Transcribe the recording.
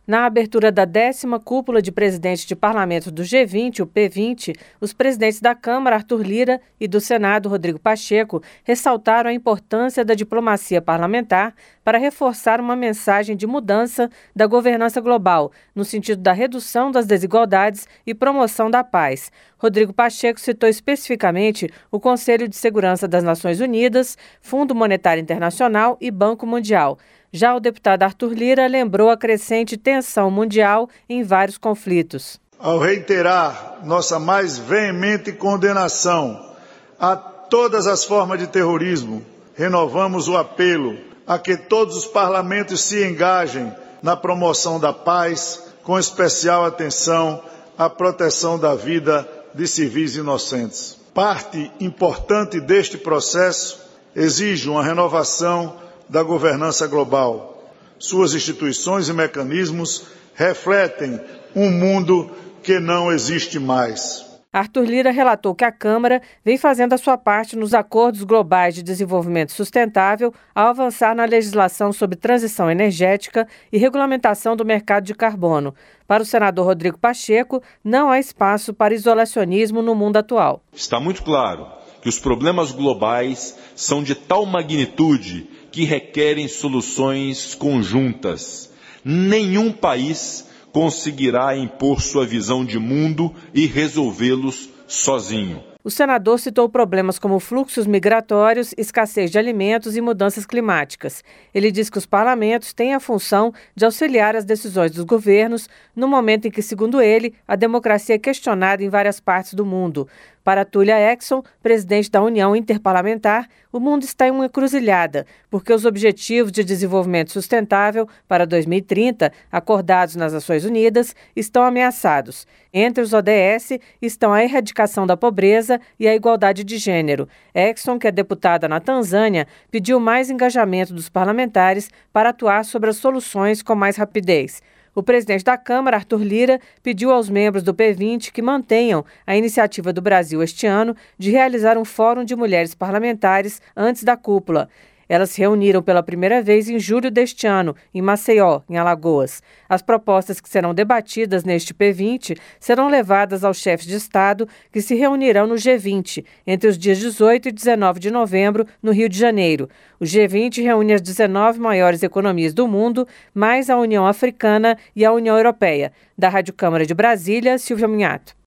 Na abertura da 10ª Cúpula de Presidentes de Parlamento do G20, o P20, os presidentes da Câmara, Arthur Lira, e do Senado, Rodrigo Pacheco, ressaltaram a importância da diplomacia parlamentar para reforçar uma mensagem de mudança da governança global, no sentido da redução das desigualdades e promoção da paz. Rodrigo Pacheco citou especificamente o Conselho de Segurança das Nações Unidas, Fundo Monetário Internacional e Banco Mundial. Já o deputado Arthur Lira lembrou a crescente tensão mundial em vários conflitos. Ao reiterar nossa mais veemente condenação a todas as formas de terrorismo, renovamos o apelo a que todos os parlamentos se engajem na promoção da paz, com especial atenção à proteção da vida de civis inocentes. Parte importante deste processo exige uma renovação da governança global. Suas instituições e mecanismos refletem um mundo que não existe mais. Arthur Lira relatou que a Câmara vem fazendo a sua parte nos acordos globais de desenvolvimento sustentável ao avançar na legislação sobre transição energética e regulamentação do mercado de carbono. Para o senador Rodrigo Pacheco, não há espaço para isolacionismo no mundo atual. Está muito claro que os problemas globais são de tal magnitude que requerem soluções conjuntas. Nenhum país conseguirá impor sua visão de mundo e resolvê-los sozinho. O senador citou problemas como fluxos migratórios, escassez de alimentos e mudanças climáticas. Ele diz que os parlamentos têm a função de auxiliar as decisões dos governos no momento em que, segundo ele, a democracia é questionada em várias partes do mundo. Para Túlia Exxon, presidente da União Interparlamentar, o mundo está em uma encruzilhada, porque os Objetivos de Desenvolvimento Sustentável para 2030, acordados nas Nações Unidas, estão ameaçados. Entre os ODS estão a erradicação da pobreza e a igualdade de gênero. Exxon, que é deputada na Tanzânia, pediu mais engajamento dos parlamentares para atuar sobre as soluções com mais rapidez. O presidente da Câmara, Arthur Lira, pediu aos membros do P20 que mantenham a iniciativa do Brasil este ano de realizar um fórum de mulheres parlamentares antes da cúpula. Elas se reuniram pela primeira vez em julho deste ano, em Maceió, em Alagoas. As propostas que serão debatidas neste P20 serão levadas aos chefes de Estado que se reunirão no G20, entre os dias 18 e 19 de novembro, no Rio de Janeiro. O G20 reúne as 19 maiores economias do mundo, mais a União Africana e a União Europeia. Da Rádio Câmara de Brasília, Silvia Minhato.